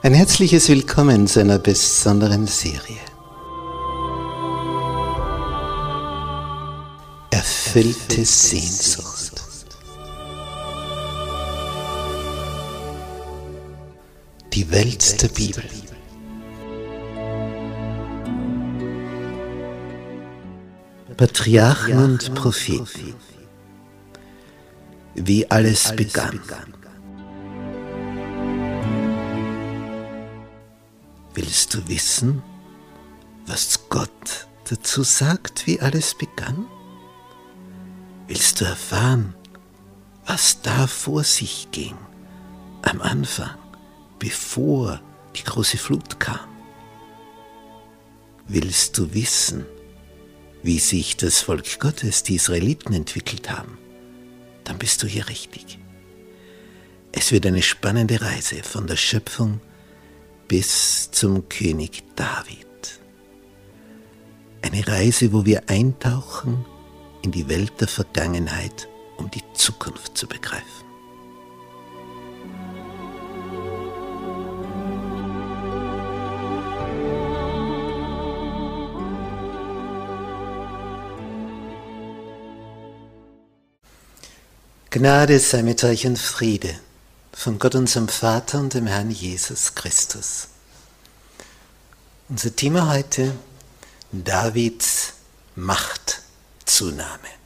Ein herzliches Willkommen zu einer besonderen Serie. Erfüllte Sehnsucht. Die Welt der Bibel. Patriarchen und Propheten. Wie alles begann. Willst du wissen, was Gott dazu sagt, wie alles begann? Willst du erfahren, was da vor sich ging, am Anfang, bevor die große Flut kam? Willst du wissen, wie sich das Volk Gottes, die Israeliten, entwickelt haben? Dann bist du hier richtig. Es wird eine spannende Reise von der Schöpfung bis zum König David. Eine Reise, wo wir eintauchen in die Welt der Vergangenheit, um die Zukunft zu begreifen. Gnade sei mit euch und Friede von Gott unserem Vater und dem Herrn Jesus Christus. Unser Thema heute: Davids Machtzunahme.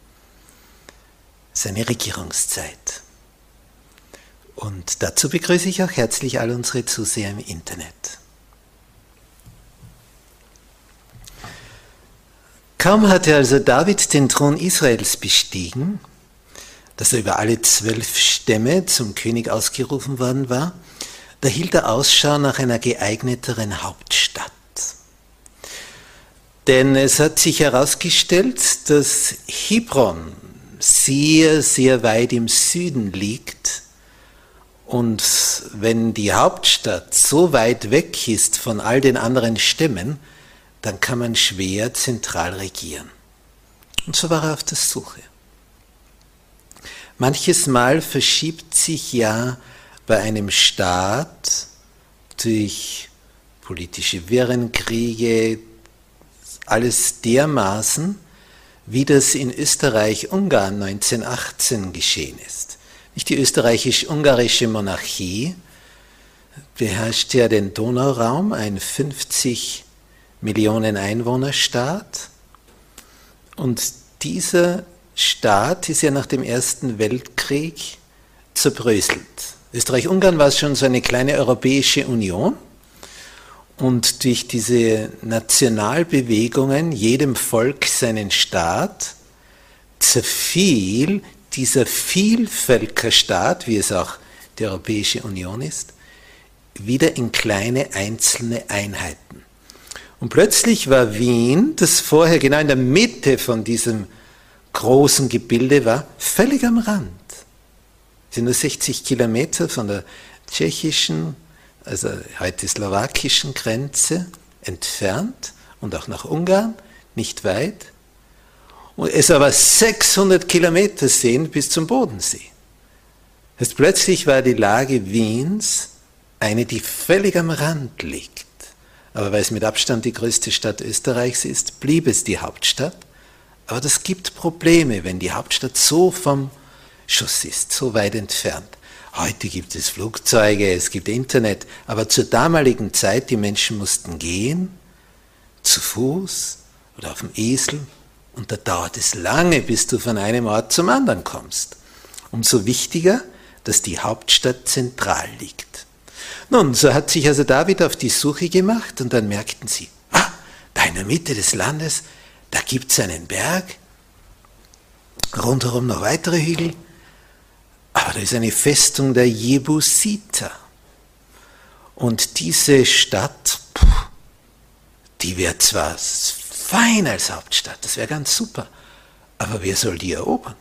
Seine Regierungszeit. Und dazu begrüße ich auch herzlich all unsere Zuseher im Internet. Kaum hatte also David den Thron Israels bestiegen, dass er über alle 12 Stämme zum König ausgerufen worden war, da hielt er Ausschau nach einer geeigneteren Hauptstadt. Denn es hat sich herausgestellt, dass Hebron sehr, sehr weit im Süden liegt, und wenn die Hauptstadt so weit weg ist von all den anderen Stämmen, dann kann man schwer zentral regieren. Und so war er auf der Suche. Manches Mal verschiebt sich ja bei einem Staat durch politische Wirren, Kriege, alles dermaßen, wie das in Österreich-Ungarn 1918 geschehen ist. Nicht die österreichisch-ungarische Monarchie beherrscht ja den Donauraum, ein 50 Millionen Einwohnerstaat, und dieser Staat ist ja nach dem Ersten Weltkrieg zerbröselt. Österreich-Ungarn war schon so eine kleine europäische Union, und durch diese Nationalbewegungen, jedem Volk seinen Staat, zerfiel dieser Vielvölkerstaat, wie es auch die Europäische Union ist, wieder in kleine einzelne Einheiten. Und plötzlich war Wien, das vorher genau in der Mitte von diesem großen Gebilde war, völlig am Rand. Es sind nur 60 Kilometer von der tschechischen, also heute slowakischen Grenze entfernt, und auch nach Ungarn, nicht weit. Und es aber 600 Kilometer sind bis zum Bodensee. Das heißt, plötzlich war die Lage Wiens eine, die völlig am Rand liegt. Aber weil es mit Abstand die größte Stadt Österreichs ist, blieb es die Hauptstadt. Aber das gibt Probleme, wenn die Hauptstadt so vom Schuss ist, so weit entfernt. Heute gibt es Flugzeuge, es gibt Internet, aber zur damaligen Zeit, die Menschen mussten gehen, zu Fuß oder auf dem Esel, und da dauert es lange, bis du von einem Ort zum anderen kommst. Umso wichtiger, dass die Hauptstadt zentral liegt. Nun, so hat sich also David auf die Suche gemacht, und dann merkten sie, da in der Mitte des Landes, da gibt es einen Berg, rundherum noch weitere Hügel, aber da ist eine Festung der Jebusiter. Und diese Stadt, die wäre zwar fein als Hauptstadt, das wäre ganz super, aber wer soll die erobern?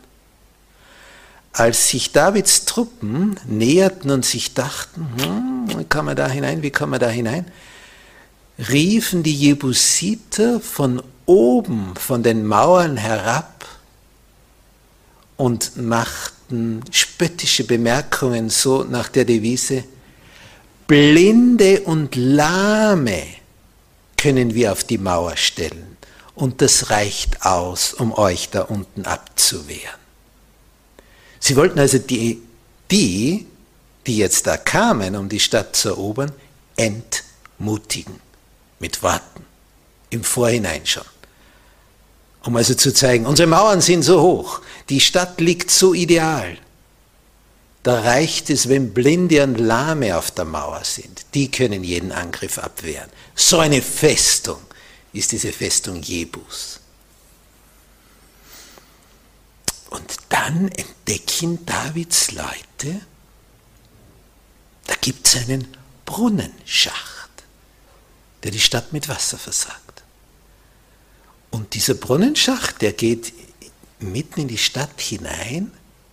Als sich Davids Truppen näherten und sich dachten, wie kann man da hinein, riefen die Jebusiter von oben, von den Mauern herab, und machten spöttische Bemerkungen so nach der Devise: Blinde und Lahme können wir auf die Mauer stellen. Und das reicht aus, um euch da unten abzuwehren. Sie wollten also die jetzt da kamen, um die Stadt zu erobern, entmutigen. Mit Worten. Im Vorhinein schon. Um also zu zeigen, unsere Mauern sind so hoch, die Stadt liegt so ideal. Da reicht es, wenn Blinde und Lahme auf der Mauer sind. Die können jeden Angriff abwehren. So eine Festung ist diese Festung Jebus. Und dann entdecken Davids Leute, da gibt es einen Brunnenschacht, der die Stadt mit Wasser versorgt. Und dieser Brunnenschacht, der geht mitten in die Stadt hinein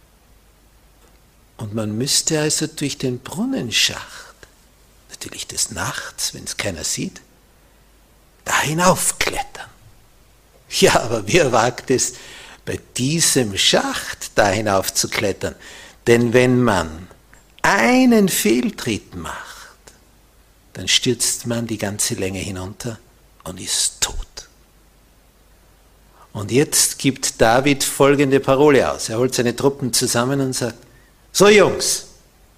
und man müsste also durch den Brunnenschacht, natürlich des Nachts, wenn es keiner sieht, da hinaufklettern. Ja, aber wer wagt es, bei diesem Schacht da hinauf zu klettern? Denn wenn man einen Fehltritt macht, dann stürzt man die ganze Länge hinunter und ist tot. Und jetzt gibt David folgende Parole aus. Er holt seine Truppen zusammen und sagt, so Jungs,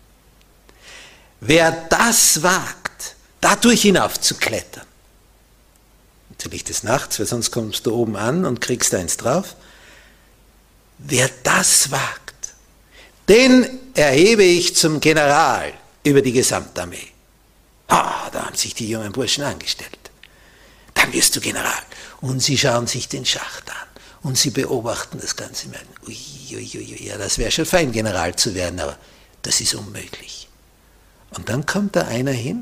wer das wagt, dadurch hinauf zu klettern, natürlich des Nachts, weil sonst kommst du oben an und kriegst eins drauf, wer das wagt, den erhebe ich zum General über die Gesamtarmee. Da haben sich die jungen Burschen angestellt. Dann wirst du General. Und sie schauen sich den Schacht an und sie beobachten das Ganze. Ja, das wäre schon fein, General zu werden, aber das ist unmöglich. Und dann kommt da einer hin.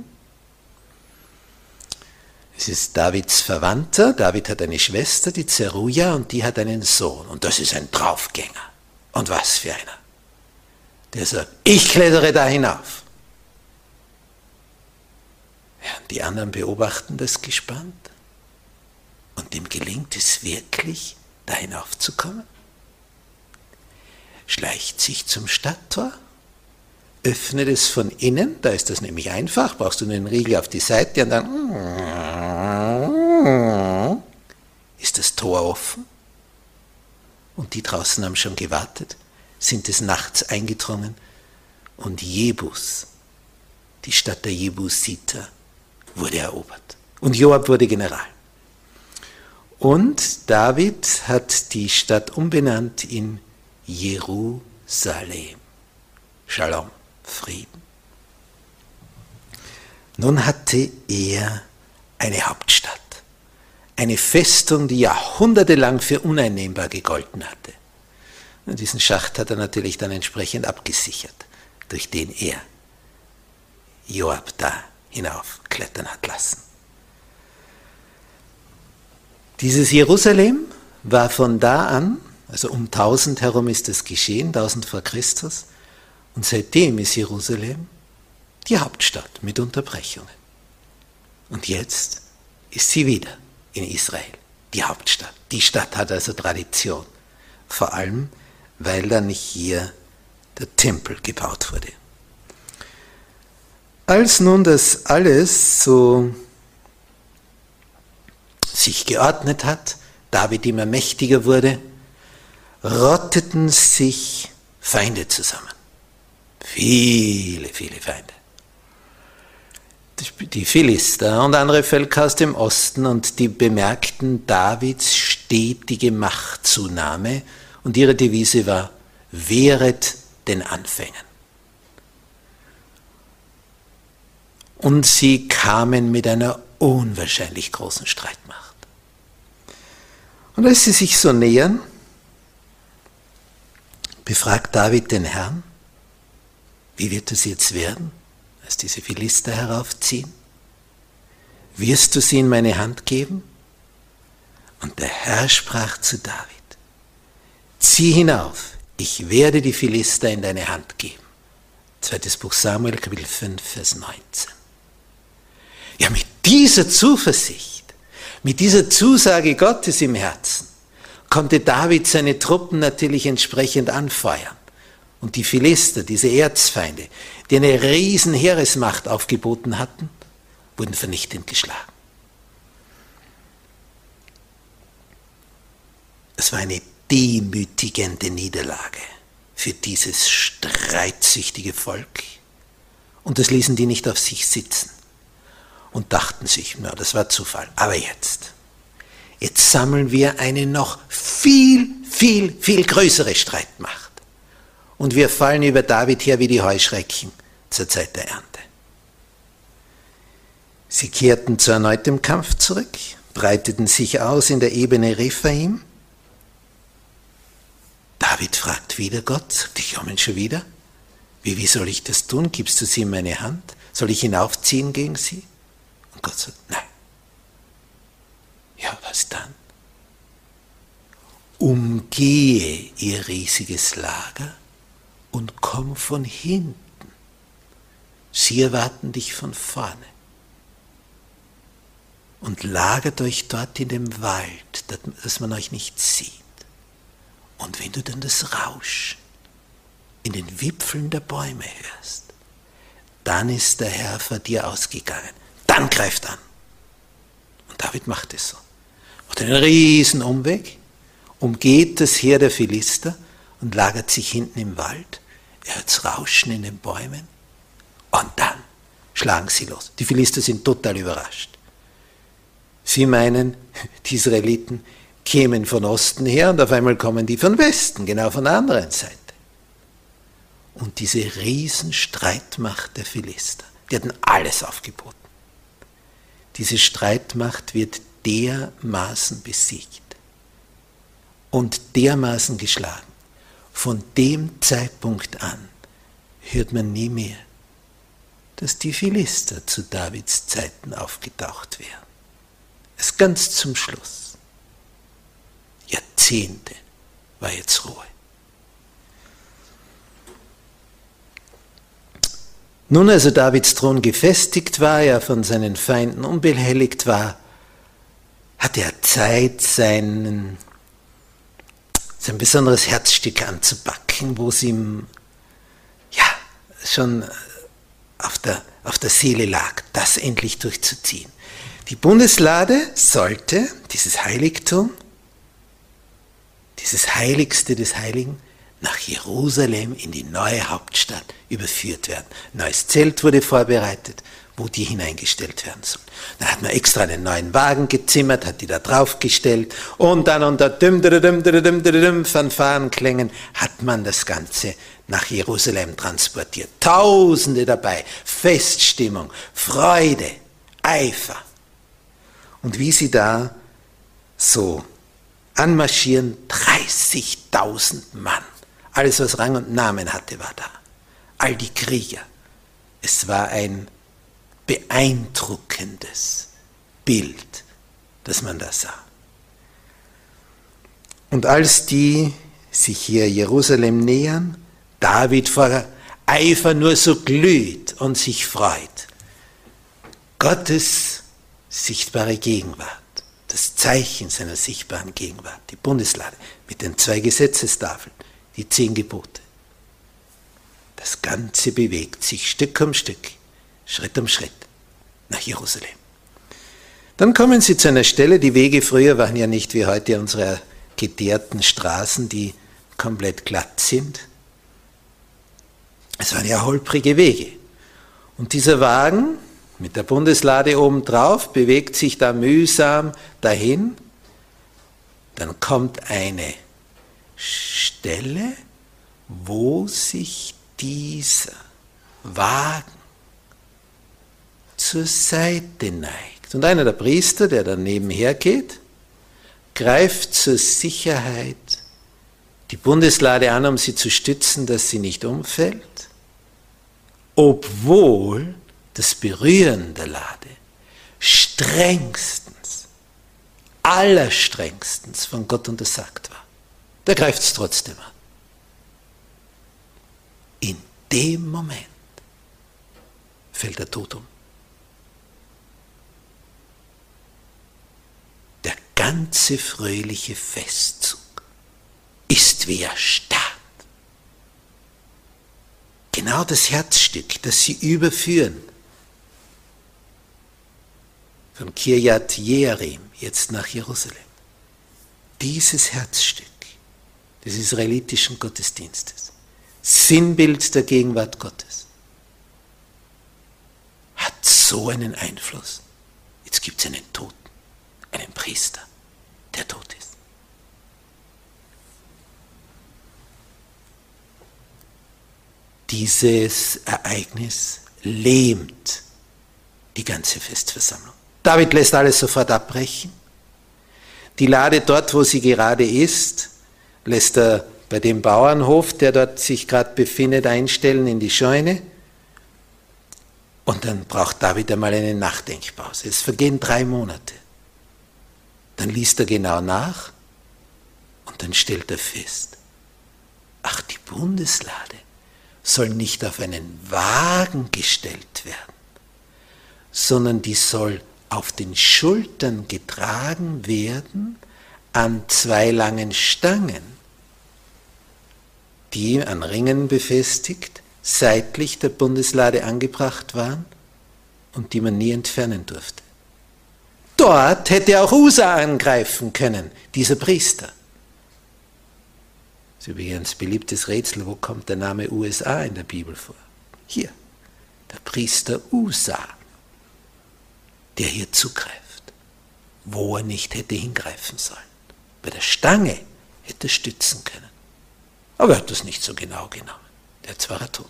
Es ist Davids Verwandter. David hat eine Schwester, die Zeruja, und die hat einen Sohn. Und das ist ein Draufgänger. Und was für einer. Der sagt, ich klettere da hinauf. Ja, und die anderen beobachten das gespannt. Und dem gelingt es wirklich, da hinaufzukommen. Schleicht sich zum Stadttor, öffnet es von innen, da ist das nämlich einfach, brauchst du nur den Riegel auf die Seite und dann ist das Tor offen. Und die draußen haben schon gewartet, sind des Nachts eingedrungen und Jebus, die Stadt der Jebusiter, wurde erobert. Und Joab wurde General. Und David hat die Stadt umbenannt in Jerusalem. Shalom, Frieden. Nun hatte er eine Hauptstadt, eine Festung, die jahrhundertelang für uneinnehmbar gegolten hatte. Und diesen Schacht hat er natürlich dann entsprechend abgesichert, durch den er Joab da hinaufklettern hat lassen. Dieses Jerusalem war von da an, also um 1000 herum ist es geschehen, 1000 vor Christus, und seitdem ist Jerusalem die Hauptstadt mit Unterbrechungen. Und jetzt ist sie wieder in Israel, die Hauptstadt. Die Stadt hat also Tradition, vor allem, weil dann hier der Tempel gebaut wurde. Als nun das alles so sich geordnet hat, David immer mächtiger wurde, rotteten sich Feinde zusammen. Viele, viele Feinde. Die Philister und andere Völker aus dem Osten, und die bemerkten Davids stetige Machtzunahme und ihre Devise war, wehret den Anfängen. Und sie kamen mit einer unwahrscheinlich großen Streitmacht. Und als sie sich so nähern, befragt David den Herrn, wie wird es jetzt werden, als diese Philister heraufziehen? Wirst du sie in meine Hand geben? Und der Herr sprach zu David, zieh hinauf, ich werde die Philister in deine Hand geben. 2. Buch Samuel, Kapitel 5, Vers 19. Ja, mit dieser Zuversicht, mit dieser Zusage Gottes im Herzen, konnte David seine Truppen natürlich entsprechend anfeuern. Und die Philister, diese Erzfeinde, die eine riesen Heeresmacht aufgeboten hatten, wurden vernichtend geschlagen. Es war eine demütigende Niederlage für dieses streitsüchtige Volk. Und das ließen die nicht auf sich sitzen und dachten sich, na, das war Zufall. Aber jetzt sammeln wir eine noch viel, viel, viel größere Streitmacht. Und wir fallen über David her wie die Heuschrecken zur Zeit der Ernte. Sie kehrten zu erneutem Kampf zurück, breiteten sich aus in der Ebene Rephaim. David fragt wieder Gott, die kommen schon wieder. Wie soll ich das tun? Gibst du sie in meine Hand? Soll ich hinaufziehen gegen sie? Und Gott sagt, nein. Ja, was dann? Umgehe ihr riesiges Lager und komm von hinten. Sie erwarten dich von vorne. Und lagert euch dort in dem Wald, dass man euch nicht sieht. Und wenn du dann das Rauschen in den Wipfeln der Bäume hörst, dann ist der Herr vor dir ausgegangen. Dann greift an. Und David macht es so. Macht einen riesen Umweg, umgeht das Heer der Philister und lagert sich hinten im Wald. Er hört das Rauschen in den Bäumen und dann schlagen sie los. Die Philister sind total überrascht. Sie meinen, die Israeliten kämen von Osten her und auf einmal kommen die von Westen, genau von der anderen Seite. Und diese Riesenstreitmacht der Philister, die hatten alles aufgeboten. Diese Streitmacht wird dermaßen besiegt und dermaßen geschlagen. Von dem Zeitpunkt an hört man nie mehr, dass die Philister zu Davids Zeiten aufgetaucht wären. Erst ganz zum Schluss. Jahrzehnte war jetzt Ruhe. Nun, also Davids Thron gefestigt war, er von seinen Feinden unbehelligt war, hatte er Zeit, sein besonderes Herzstück anzupacken, wo es ihm schon auf der Seele lag, das endlich durchzuziehen. Die Bundeslade sollte, dieses Heiligtum, dieses Heiligste des Heiligen, nach Jerusalem in die neue Hauptstadt überführt werden. Ein neues Zelt wurde vorbereitet, wo die hineingestellt werden sollen. Dann hat man extra einen neuen Wagen gezimmert, hat die da draufgestellt und dann unter Fanfarenklängen hat man das Ganze nach Jerusalem transportiert. Tausende dabei, Feststimmung, Freude, Eifer. Und wie sie da so anmarschieren, 30.000 Mann. Alles, was Rang und Namen hatte, war da. All die Krieger. Es war ein beeindruckendes Bild, das man da sah. Und als die sich hier Jerusalem nähern, David vor Eifer nur so glüht und sich freut. Gottes sichtbare Gegenwart, das Zeichen seiner sichtbaren Gegenwart, die Bundeslade mit den 2 Gesetzestafeln, die 10 Gebote. Das Ganze bewegt sich Stück um Stück, Schritt um Schritt nach Jerusalem. Dann kommen sie zu einer Stelle, die Wege früher waren ja nicht wie heute unsere geteerten Straßen, die komplett glatt sind. Es waren ja holprige Wege. Und dieser Wagen mit der Bundeslade obendrauf bewegt sich da mühsam dahin. Dann kommt eine Stelle, wo sich dieser Wagen zur Seite neigt. Und einer der Priester, der dann nebenher geht, greift zur Sicherheit die Bundeslade an, um sie zu stützen, dass sie nicht umfällt, obwohl das Berühren der Lade strengstens, allerstrengstens von Gott untersagt war. Der greift es trotzdem an. In dem Moment fällt der Tod um. Der ganze fröhliche Festzug ist wie erstarrt. genau das Herzstück, das sie überführen. Von Kirjat Jearim jetzt nach Jerusalem. Dieses Herzstück des israelitischen Gottesdienstes, Sinnbild der Gegenwart Gottes, hat so einen Einfluss. Jetzt gibt es einen Toten, einen Priester, der tot ist. Dieses Ereignis lähmt die ganze Festversammlung. David lässt alles sofort abbrechen. Die Lade dort, wo sie gerade ist, lässt er bei dem Bauernhof, der dort sich gerade befindet, einstellen in die Scheune. Und dann braucht David einmal eine Nachdenkpause. Es vergehen 3 Monate. Dann liest er genau nach und dann stellt er fest, ach, die Bundeslade soll nicht auf einen Wagen gestellt werden, sondern die soll auf den Schultern getragen werden an 2 langen Stangen, die an Ringen befestigt, seitlich der Bundeslade angebracht waren und die man nie entfernen durfte. Dort hätte auch Usa angreifen können, dieser Priester. Das ist übrigens ein beliebtes Rätsel, wo kommt der Name USA in der Bibel vor? Hier, der Priester Usa, der hier zugreift, wo er nicht hätte hingreifen sollen. Bei der Stange hätte er stützen können. Aber er hat das nicht so genau genommen. Jetzt war er tot.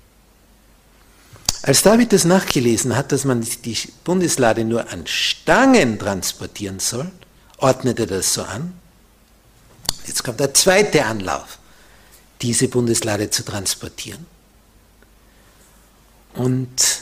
Als David das nachgelesen hat, dass man die Bundeslade nur an Stangen transportieren soll, ordnete er das so an. Jetzt kommt der zweite Anlauf, diese Bundeslade zu transportieren. Und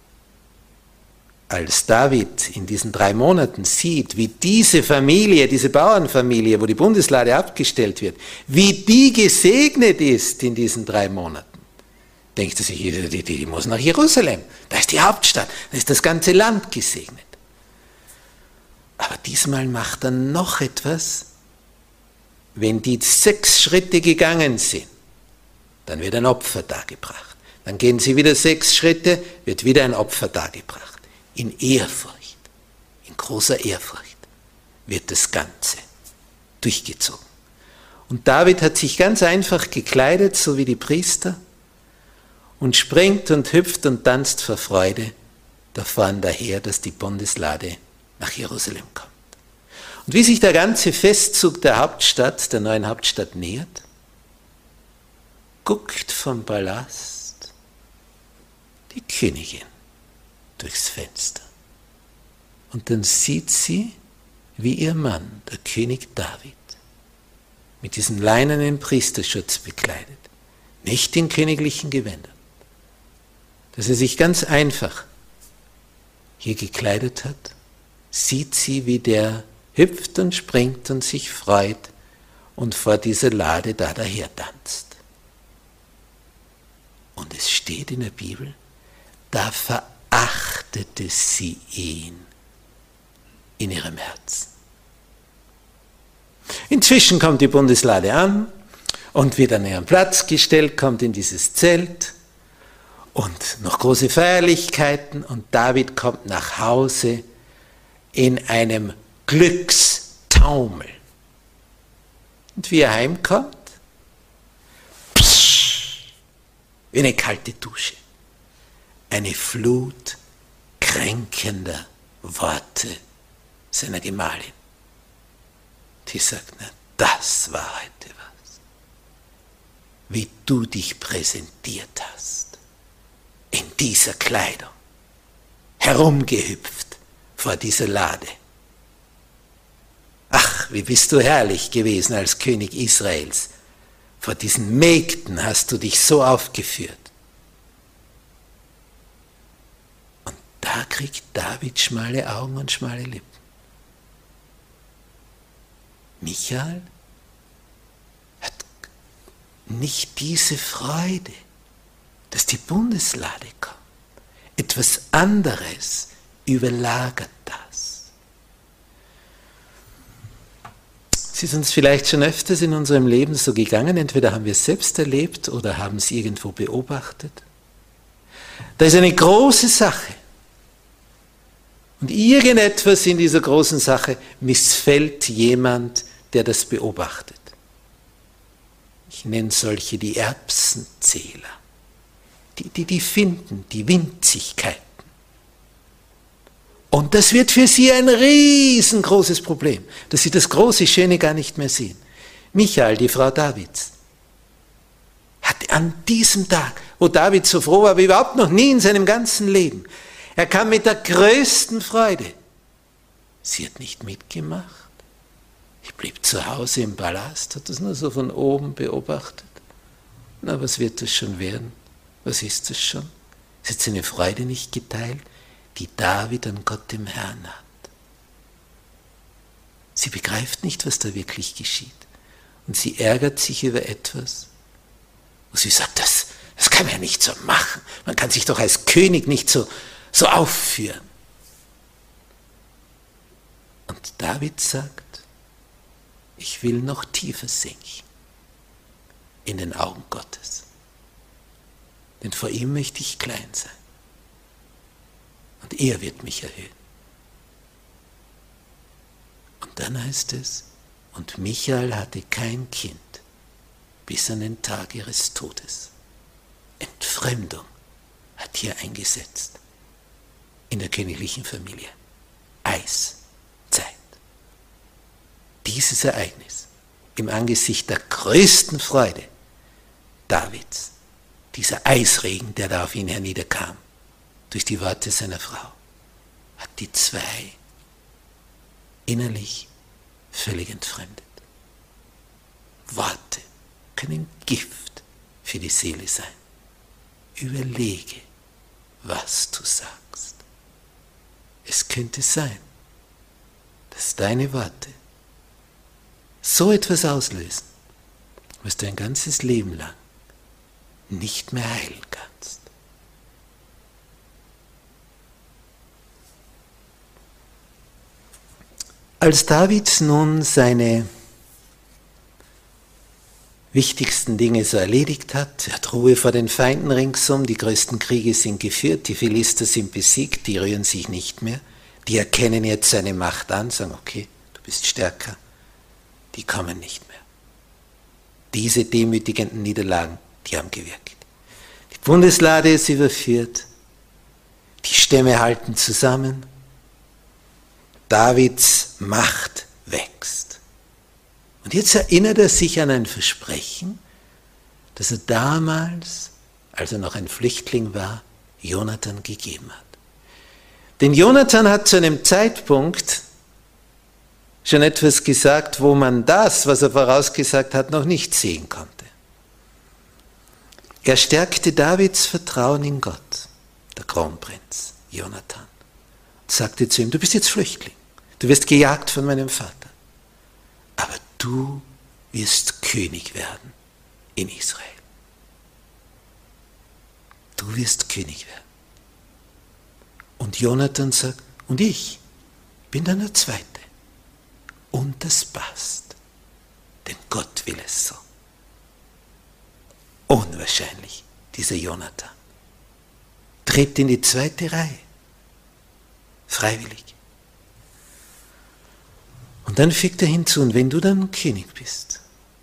als David in diesen 3 Monaten sieht, wie diese Familie, diese Bauernfamilie, wo die Bundeslade abgestellt wird, wie die gesegnet ist in diesen 3 Monaten, denkt er sich, die muss nach Jerusalem, da ist die Hauptstadt, da ist das ganze Land gesegnet. Aber diesmal macht er noch etwas. Wenn die 6 Schritte gegangen sind, dann wird ein Opfer dargebracht. Dann gehen sie wieder 6 Schritte, wird wieder ein Opfer dargebracht. In Ehrfurcht, in großer Ehrfurcht wird das Ganze durchgezogen. Und David hat sich ganz einfach gekleidet, so wie die Priester, und springt und hüpft und tanzt vor Freude davon daher, dass die Bundeslade nach Jerusalem kommt. Und wie sich der ganze Festzug der Hauptstadt, der neuen Hauptstadt nähert, guckt vom Palast die Königin durchs Fenster. Und dann sieht sie, wie ihr Mann, der König David, mit diesem leinenen Priesterschutz bekleidet, nicht in königlichen Gewändern, dass er sich ganz einfach hier gekleidet hat, sieht sie, wie der hüpft und springt und sich freut und vor dieser Lade da daher tanzt. Und es steht in der Bibel, da verachtete sie ihn in ihrem Herzen. Inzwischen kommt die Bundeslade an und wird an ihren Platz gestellt, kommt in dieses Zelt und noch große Feierlichkeiten und David kommt nach Hause in einem Glückstaumel. Und wie er heimkommt, wie eine kalte Dusche, eine Flut kränkender Worte seiner Gemahlin. Die sagt, na, das war heute was. Wie du dich präsentiert hast, in dieser Kleidung, herumgehüpft vor dieser Lade. Ach, wie bist du herrlich gewesen als König Israels. Vor diesen Mägden hast du dich so aufgeführt. Und da kriegt David schmale Augen und schmale Lippen. Michael hat nicht diese Freude, dass die Bundeslade kommt. Etwas anderes überlagert das. Es ist uns vielleicht schon öfters in unserem Leben so gegangen, entweder haben wir es selbst erlebt oder haben es irgendwo beobachtet. Da ist eine große Sache und irgendetwas in dieser großen Sache missfällt jemand, der das beobachtet. Ich nenne solche die Erbsenzähler, die finden die Winzigkeiten. Und das wird für sie ein riesengroßes Problem, dass sie das große Schöne gar nicht mehr sehen. Michael, die Frau Davids, hat an diesem Tag, wo David so froh war wie überhaupt noch nie in seinem ganzen Leben, er kam mit der größten Freude. Sie hat nicht mitgemacht. Ich blieb zu Hause im Palast, hat das nur so von oben beobachtet. Na, was wird das schon werden? Was ist das schon? Sie hat seine Freude nicht geteilt, die David an Gott dem Herrn hat. Sie begreift nicht, was da wirklich geschieht. Und sie ärgert sich über etwas. Und sie sagt, das kann man ja nicht so machen. Man kann sich doch als König nicht so aufführen. Und David sagt, ich will noch tiefer sinken in den Augen Gottes. Denn vor ihm möchte ich klein sein. Und er wird mich erhöhen. Und dann heißt es, und Michael hatte kein Kind bis an den Tag ihres Todes. Entfremdung hat hier eingesetzt in der königlichen Familie. Eiszeit. Dieses Ereignis im Angesicht der größten Freude Davids, dieser Eisregen, der da auf ihn herniederkam, durch die Worte seiner Frau, hat die zwei innerlich völlig entfremdet. Worte können Gift für die Seele sein. Überlege, was du sagst. Es könnte sein, dass deine Worte so etwas auslösen, was du ein ganzes Leben lang nicht mehr heilen kannst. Als David nun seine wichtigsten Dinge so erledigt hat, er hat Ruhe vor den Feinden ringsum, die größten Kriege sind geführt, die Philister sind besiegt, die rühren sich nicht mehr, die erkennen jetzt seine Macht an, sagen, okay, du bist stärker, die kommen nicht mehr. Diese demütigenden Niederlagen, die haben gewirkt. Die Bundeslade ist überführt, die Stämme halten zusammen, Davids Macht wächst. Und jetzt erinnert er sich an ein Versprechen, das er damals, als er noch ein Flüchtling war, Jonathan gegeben hat. Denn Jonathan hat zu einem Zeitpunkt schon etwas gesagt, wo man das, was er vorausgesagt hat, noch nicht sehen konnte. Er stärkte Davids Vertrauen in Gott, der Kronprinz Jonathan, und sagte zu ihm, du bist jetzt Flüchtling, du wirst gejagt von meinem Vater, aber du wirst König werden in Israel. Du wirst König werden. Und Jonathan sagt, und ich bin dann der Zweite. Und das passt, denn Gott will es so. Unwahrscheinlich, dieser Jonathan. Tritt in die zweite Reihe, freiwillig. Und dann fügt er hinzu, und wenn du dann König bist,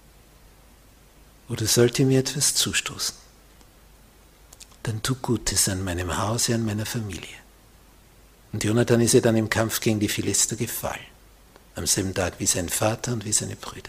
oder sollte mir etwas zustoßen, dann tu Gutes an meinem Hause, an meiner Familie. Und Jonathan ist ja dann im Kampf gegen die Philister gefallen, am selben Tag wie sein Vater und wie seine Brüder.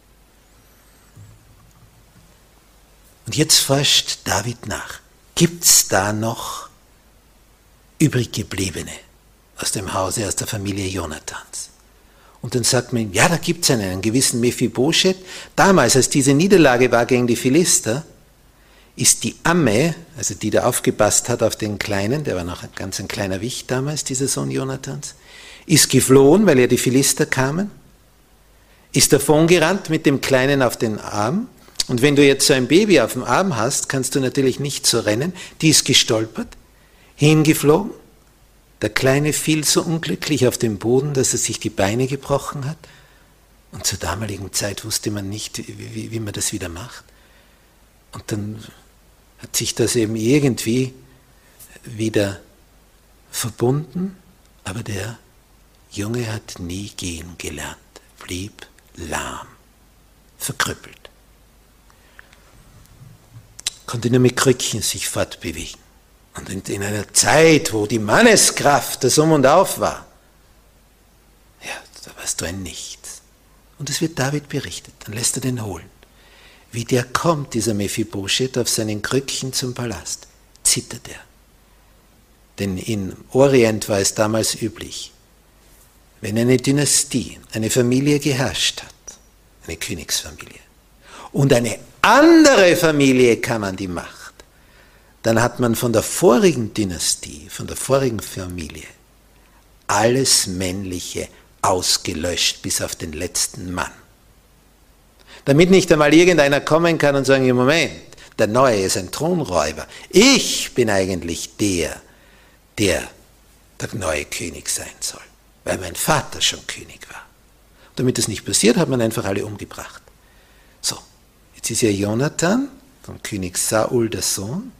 Und jetzt forscht David nach, gibt es da noch übrig gebliebene aus dem Hause, aus der Familie Jonathans? Und dann sagt man ihm, ja, da gibt es einen gewissen Mephibosheth. Damals, als diese Niederlage war gegen die Philister, ist die Amme, also die da aufgepasst hat auf den Kleinen, der war noch ein kleiner Wicht damals, dieser Sohn Jonathans, ist geflohen, weil ja die Philister kamen, ist davongerannt mit dem Kleinen auf den Arm. Und wenn du jetzt so ein Baby auf dem Arm hast, kannst du natürlich nicht so rennen. Die ist gestolpert, hingeflogen. Der Kleine fiel so unglücklich auf den Boden, dass er sich die Beine gebrochen hat. Und zur damaligen Zeit wusste man nicht, wie man das wieder macht. Und dann hat sich das eben irgendwie wieder verbunden, aber der Junge hat nie gehen gelernt, blieb lahm, verkrüppelt. Konnte nur mit Krücken sich fortbewegen. Und in einer Zeit, wo die Manneskraft das Um und Auf war, ja, da warst du ein Nichts. Und es wird David berichtet, dann lässt er den holen. Wie der kommt, dieser Mephibosheth, auf seinen Krücken zum Palast, zittert er. Denn im Orient war es damals üblich, wenn eine Dynastie, eine Familie geherrscht hat, eine Königsfamilie, und eine andere Familie kam an die Macht, dann hat man von der vorigen Dynastie, von der vorigen Familie, alles Männliche ausgelöscht bis auf den letzten Mann. Damit nicht einmal irgendeiner kommen kann und sagen, im Moment, der Neue ist ein Thronräuber. Ich bin eigentlich der neue König sein soll, weil mein Vater schon König war. Und damit das nicht passiert, hat man einfach alle umgebracht. So, jetzt ist ja Jonathan, vom König Saul der Sohn,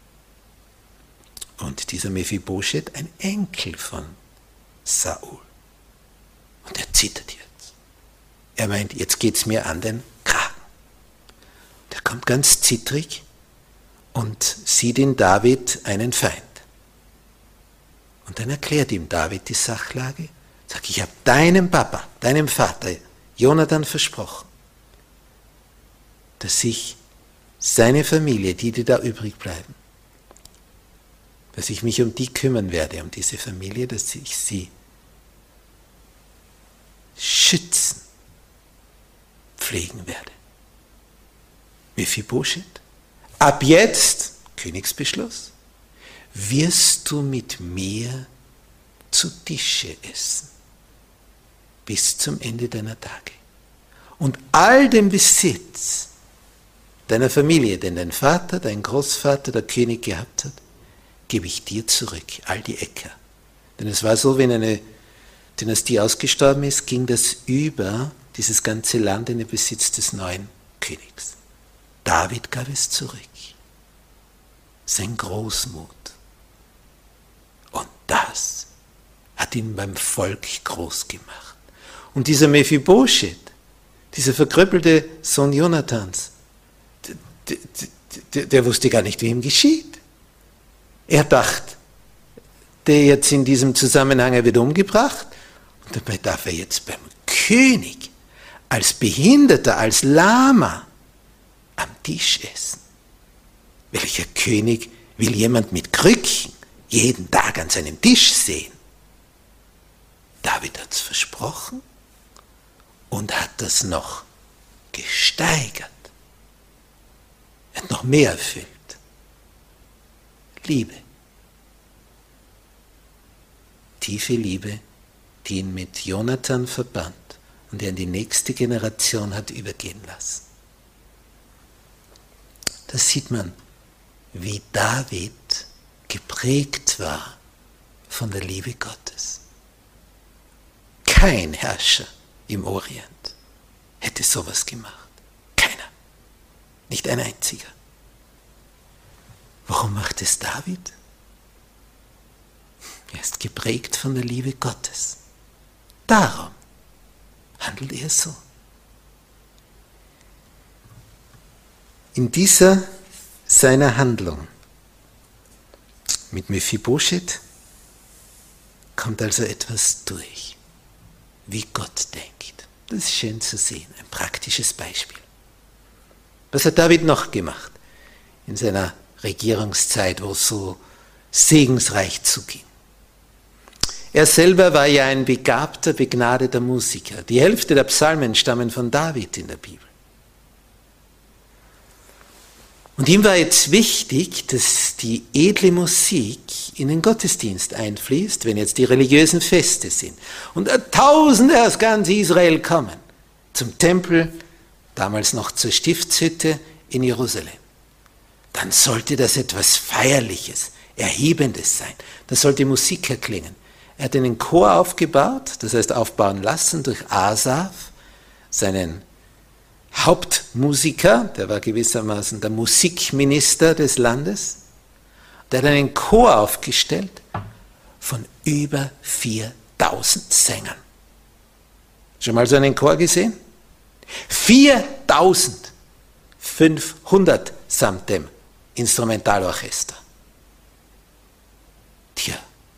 und dieser Mephibosheth ein Enkel von Saul. Und er zittert jetzt. Er meint, jetzt geht es mir an den Kragen. Und er kommt ganz zittrig und sieht in David einen Feind. Und dann erklärt ihm David die Sachlage, sagt, ich habe deinem Papa, deinem Vater, Jonathan, versprochen, dass ich seine Familie, die da übrig bleiben, dass ich mich um die kümmern werde, um diese Familie, dass ich sie schützen, pflegen werde. Mephibosheth, ab jetzt, Königsbeschluss, wirst du mit mir zu Tische essen, bis zum Ende deiner Tage. Und all den Besitz deiner Familie, den dein Vater, dein Großvater, der König gehabt hat, gebe ich dir zurück, all die Äcker. Denn es war so, wenn eine Dynastie ausgestorben ist, ging das über dieses ganze Land in den Besitz des neuen Königs. David gab es zurück. Sein Großmut. Und das hat ihn beim Volk groß gemacht. Und dieser Mephibosheth, dieser verkrüppelte Sohn Jonathans, der wusste gar nicht, wie ihm geschieht. Er dachte, der jetzt in diesem Zusammenhang, er wird umgebracht und dabei darf er jetzt beim König als Behinderter, als Lahmer am Tisch essen. Welcher König will jemand mit Krücken jeden Tag an seinem Tisch sehen? David hat es versprochen und hat das noch gesteigert. Er hat noch mehr erfüllt. Liebe. Tiefe Liebe, die ihn mit Jonathan verband und er in die nächste Generation hat übergehen lassen. Da sieht man, wie David geprägt war von der Liebe Gottes. Kein Herrscher im Orient hätte sowas gemacht. Keiner. Nicht ein einziger. Warum macht es David? Er ist geprägt von der Liebe Gottes. Darum handelt er so. In dieser seiner Handlung mit Mephibosheth kommt also etwas durch, wie Gott denkt. Das ist schön zu sehen, ein praktisches Beispiel. Was hat David noch gemacht in seiner Regierungszeit, wo es so segensreich zuging? Er selber war ja ein begabter, begnadeter Musiker. Die Hälfte der Psalmen stammen von David in der Bibel. Und ihm war jetzt wichtig, dass die edle Musik in den Gottesdienst einfließt, wenn jetzt die religiösen Feste sind. Und Tausende aus ganz Israel kommen zum Tempel, damals noch zur Stiftshütte in Jerusalem. Dann sollte das etwas Feierliches, Erhebendes sein. Da sollte Musik erklingen. Er hat einen Chor aufgebaut, das heißt aufbauen lassen durch Asaf, seinen Hauptmusiker, der war gewissermaßen der Musikminister des Landes, der hat einen Chor aufgestellt von über 4000 Sängern. Schon mal so einen Chor gesehen? 4500 samt dem Instrumentalorchester. Tja,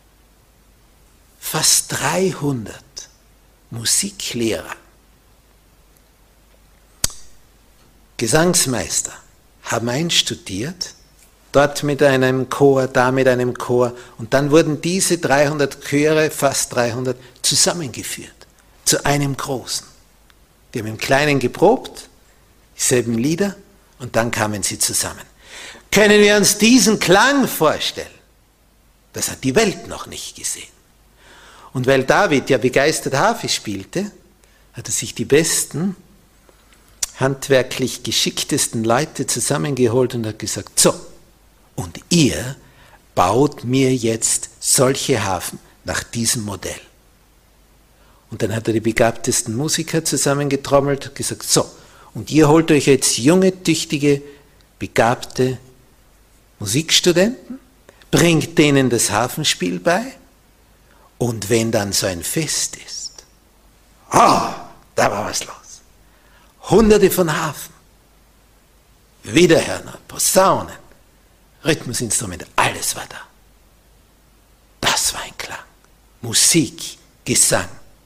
fast 300 Musiklehrer, Gesangsmeister haben einstudiert, dort mit einem Chor, da mit einem Chor, und dann wurden diese 300 Chöre, fast 300, zusammengeführt zu einem großen. Die haben im Kleinen geprobt, dieselben Lieder, und dann kamen sie zusammen. Können wir uns diesen Klang vorstellen? Das hat die Welt noch nicht gesehen. Und weil David ja begeistert Harfe spielte, hat er sich die besten, handwerklich geschicktesten Leute zusammengeholt und hat gesagt, so, und ihr baut mir jetzt solche Harfen nach diesem Modell. Und dann hat er die begabtesten Musiker zusammengetrommelt und gesagt, so, und ihr holt euch jetzt junge, tüchtige, begabte Musikstudenten, bringt denen das Harfenspiel bei, und wenn dann so ein Fest ist, da war was los. Hunderte von Harfen, Widerhörner, Posaunen, Rhythmusinstrumente, alles war da. Das war ein Klang. Musik, Gesang.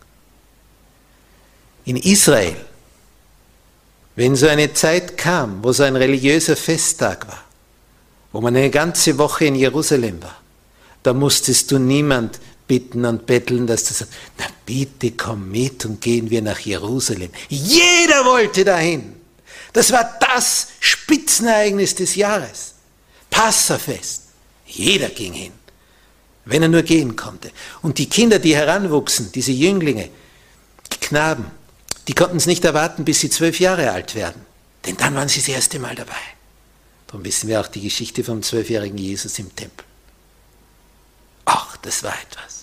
In Israel, wenn so eine Zeit kam, wo so ein religiöser Festtag war, wo man eine ganze Woche in Jerusalem war, da musstest du niemand bitten und betteln, dass du sagst, na bitte komm mit und gehen wir nach Jerusalem. Jeder wollte dahin. Das war das Spitzenereignis des Jahres. Passafest. Jeder ging hin, wenn er nur gehen konnte. Und die Kinder, die heranwuchsen, diese Jünglinge, die Knaben, die konnten es nicht erwarten, bis sie 12 Jahre alt werden. Denn dann waren sie das erste Mal dabei. Darum wissen wir auch die Geschichte vom 12-jährigen Jesus im Tempel. Ach, das war etwas.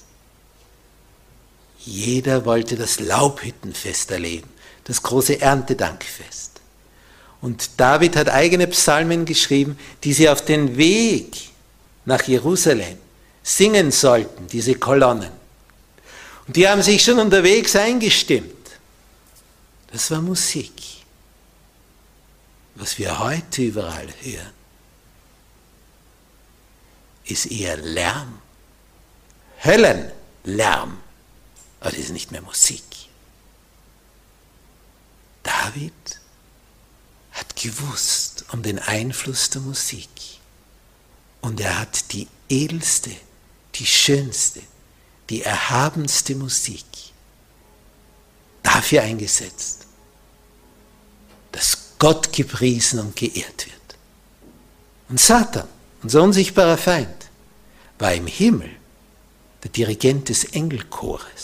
Jeder wollte das Laubhüttenfest erleben, das große Erntedankfest. Und David hat eigene Psalmen geschrieben, die sie auf den Weg nach Jerusalem singen sollten, diese Kolonnen. Und die haben sich schon unterwegs eingestimmt. Das war Musik. Was wir heute überall hören, ist eher Lärm. Höllenlärm. Aber das ist nicht mehr Musik. David hat gewusst um den Einfluss der Musik. Und er hat die edelste, die schönste, die erhabenste Musik dafür eingesetzt, dass Gott gepriesen und geehrt wird. Und Satan, unser unsichtbarer Feind, war im Himmel der Dirigent des Engelchores.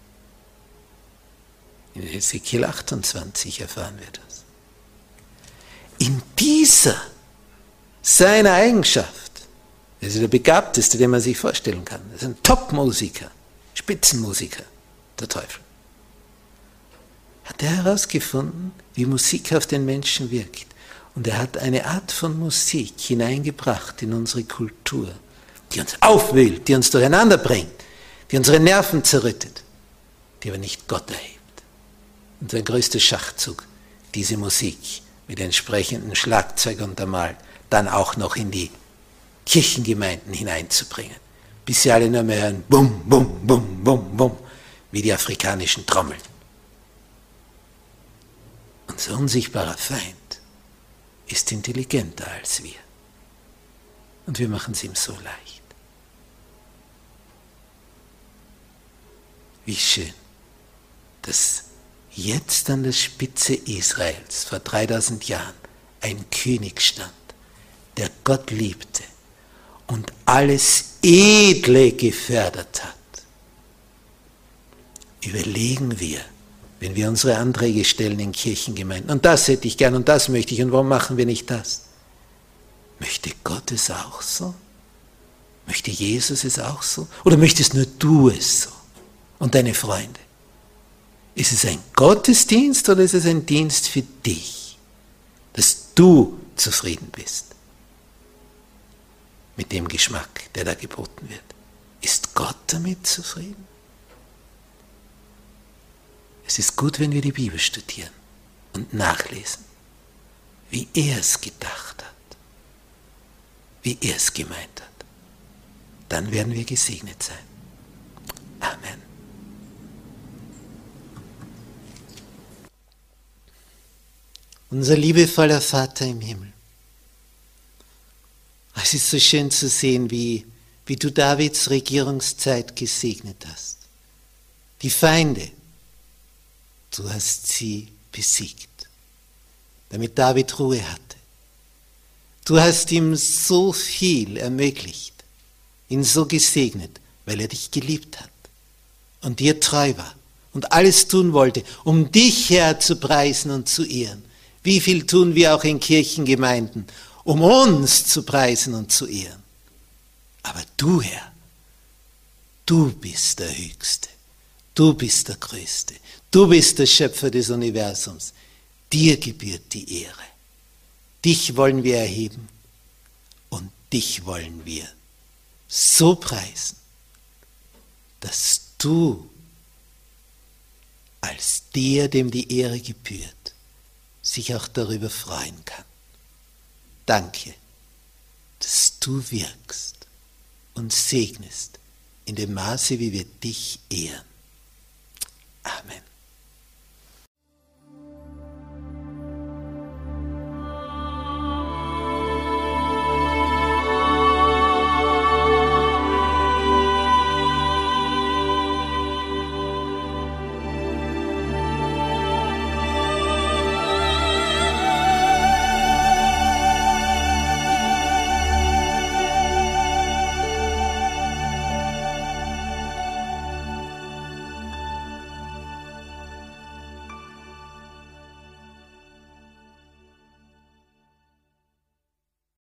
In Hesekiel 28 erfahren wir das. In dieser seiner Eigenschaft, er ist der begabteste, den man sich vorstellen kann. Er ist ein Top-Musiker, Spitzenmusiker, der Teufel. Hat er herausgefunden, wie Musik auf den Menschen wirkt. Und er hat eine Art von Musik hineingebracht in unsere Kultur, die uns aufwühlt, die uns durcheinander bringt, die unsere Nerven zerrüttet, die aber nicht Gott erhebt. Und sein größter Schachzug, diese Musik mit entsprechendem Schlagzeug untermalt, dann auch noch in die Kirchengemeinden hineinzubringen, bis sie alle nur mehr hören, bum, bum, bum, bum, bum, wie die afrikanischen Trommeln. Unser unsichtbarer Feind ist intelligenter als wir. Und wir machen es ihm so leicht. Wie schön, dass jetzt an der Spitze Israels vor 3000 Jahren ein König stand, der Gott liebte und alles Edle gefördert hat. Überlegen wir, wenn wir unsere Anträge stellen in Kirchengemeinden, und das hätte ich gern und das möchte ich, und warum machen wir nicht das? Möchte Gott es auch so? Möchte Jesus es auch so? Oder möchtest nur du es so? Und deine Freunde? Ist es ein Gottesdienst oder ist es ein Dienst für dich, dass du zufrieden bist mit dem Geschmack, der da geboten wird? Ist Gott damit zufrieden? Es ist gut, wenn wir die Bibel studieren und nachlesen, wie er es gedacht hat, wie er es gemeint hat. Dann werden wir gesegnet sein. Amen. Unser liebevoller Vater im Himmel, es ist so schön zu sehen, wie du Davids Regierungszeit gesegnet hast. Die Feinde, du hast sie besiegt, damit David Ruhe hatte. Du hast ihm so viel ermöglicht, ihn so gesegnet, weil er dich geliebt hat und dir treu war und alles tun wollte, um dich, Herr, zu preisen und zu ehren. Wie viel tun wir auch in Kirchengemeinden, um uns zu preisen und zu ehren. Aber du, Herr, du bist der Höchste, du bist der Größte, du bist der Schöpfer des Universums. Dir gebührt die Ehre. Dich wollen wir erheben und dich wollen wir so preisen, dass du als der, dem die Ehre gebührt, sich auch darüber freuen kann. Danke, dass du wirkst und segnest in dem Maße, wie wir dich ehren.